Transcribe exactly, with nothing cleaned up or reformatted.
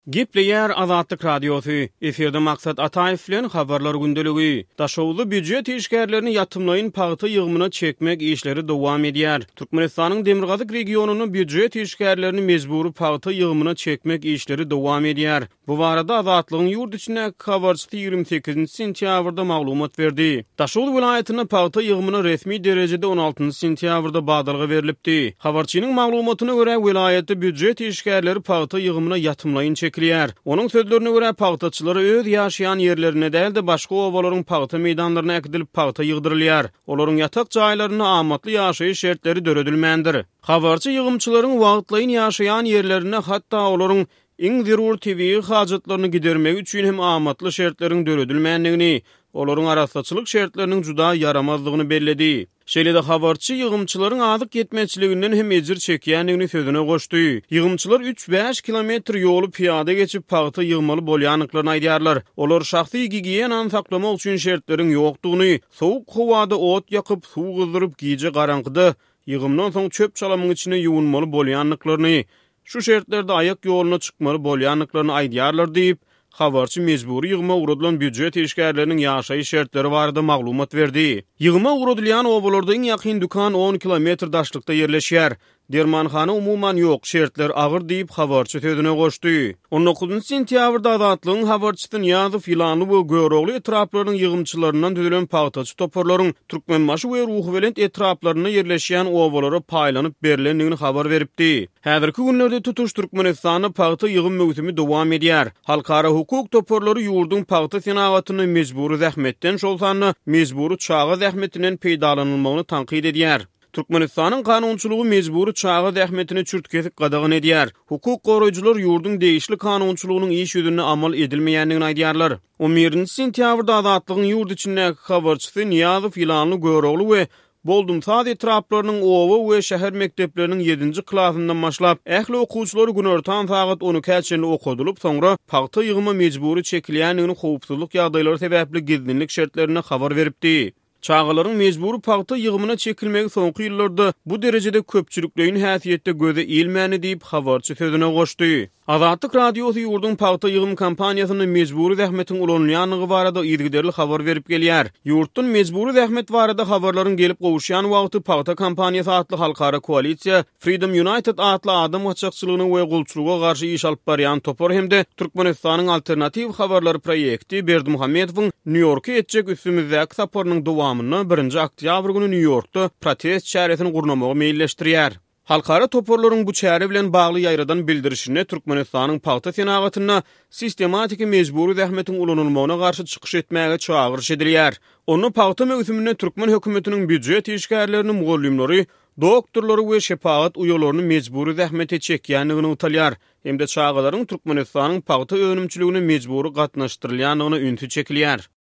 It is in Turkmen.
Gepleyer Azatlyk Radiosu, eferde maksat Ataýew bilen habarlar gündöligi. Daşowly büdjet işgärlerini ýatymlaýyn paýta ýygmyna çekmek işleri dowam edýär. Türkmenistanyň Demirgazyk regionuny büdjet işgärlerini mezburi paýta ýygmyna çekmek işleri dowam edýär. Bu barada Azatlygyň ýurt içine habarçy ýygrimi sekizinji sentýabrda maglumat berdi. Daşowly vilayatyna paýta ýygmyna resmi derejede on altynjy sentýabrda badalga berilipdi. Habarçynyň maglumatyna görä vilayatda büdjet işgärleri paýta ýygmyna ýatymlaýyn çekilýär. Onun sözlerine göre paýtaçylar öz ýaşaýan ýerlerine däl de başga obalaryň paýta meýdanlaryna äkdilip paýta ýygdyrylýar. Olaryň ýatak jaýlaryna amatly ýaşaýyş şertleri döredilmändir. Habarçy ýygymçylaryň wagtlaýyn ýaşaýan ýerlerine hatda olaryň iň zerur tebii hajatlaryny gidermek üçin hem amatly şertleriň döredilmänligini, olaryň arasaçylyk şertleriniň juda yaramazlygyny belledi. Şeýle-de habarçy ýygymçylaryň azyk ýetmezçiliginden hem ejir çekýänligini sözüne goşdy. Ýygymçylar üç beş kilometr ýoly piýada geçip paýta ýygmaly bolýanlyklaryny aýdýarlar. Olar şahsy gigiýenany saklamak üçin şertleriň ýokdugyny, sowuk howada ot ýakyp, suw gyzdyryp giýje garankyda ýygymdan soň çöp çalamyň içine ýuwunmaly bolýanlyklaryny, şu şertlerde ayak ýoluna çykmaly bolýanlyklaryny aýdýarlar diýip habarçy mezburi ýygma urudylan büdjet işgärleriniň ýaşaýyş şertleri barada maglumat berdi. Ýygma urudylýan obalarda iň ýakyn dukan on kilometr daşlykda ýerleşýär. Dermanhana umuman ýok, şertler agyr diýip habarçy sözüne goşdy. on dokuzynjy sentýabrda Azatlygyň habarçysy Niýazow ýylany we Görogly etraplarynyň ýygymçylaryndan düzülen paýtaçy toparlaryň Türkmenbaşy we Ruhwelend etraplaryna ýerleşýän obalara paýlanyp berilendigini habar beripdi. Häzirki günlerde tutuş Türkmenistanyny paýta ýygym möhsümi dowam edýär. Halkara hukuk toparlary ýurdun paýta senagatyny mezburi zähmetden şolsany mezburi çağa zähmetinden peýdalanylmagyny tanqid edýär. Türkmenistanyň kanunçylygy mezburi çağa zähmetini çürtkesik gadagyn edýär. Hukuk goraýjylar ýurdun değişli kanunçylygynyň iş ýüzüne amal edilmeýändigini aýdýarlar. on birinji sentýabrda Azatlygyň ýurt içindäki habarçysy Niýazow ýylany Görogly we Boldum Sad etraplarynyň owa we şäher mekdepleriniň ýedinji klasyndan başlap ähli okuwçylary günortan sagat onu käçeni okudylyp soňra paýta ýygyma mejburi çekilýändigini howpsuzlyk ýagdaýlary sebäpli gizlinlik şertlerine habar beripdi. Çağalaryň mezburi paýta ýygymyna çekilmegi soňky ýyllarda bu derejede köpçülikleýin häsiýetde göze ilmäni diýip habarçy sözüne goşdy. Azatlyk Radiosu ýurdun paýta ýygym kampaniýasyny mezburi zähmetiň ulanýanlygy barada ýergiderli habar berip gelýär. Ýurtdun mezburi zähmet barada habarlaryň gelip gowuşýan wagty paýta kampaniýasy atly halkara koalisiýa Freedom United atly adam açykçylygyny we gulçuluga garşy iş alyp barýan topar hemde Türkmenistanyň alternativ habarlary proýekti Berdimuhammedowyň New Yorka etjek üstümizdäki saparynyň dowamyny birinji oktýabr güni New Yorkda protest çäresini gurnamagy meýilleşdirýär. Halkara toporlaryň bu çäre bilen bagly ýaýradan bildirişine Türkmenistanyň paýta senagatyna sistematik mezburi zähmetiň ulanylmagyna garşy çykyş etmäge çağırış edilýär. Onu paýta möhsümine Türkmen hökümetiniň büdjet işgärlerini mugallimleri, doktorlary we şepaat uýalaryny mezburi zähmete çekýänligini utalýar. Hemde çağalaryň Türkmenistanyň paýta önümçiligine mezburi gatnaşdyrylýanlygyny üntü çekilýär.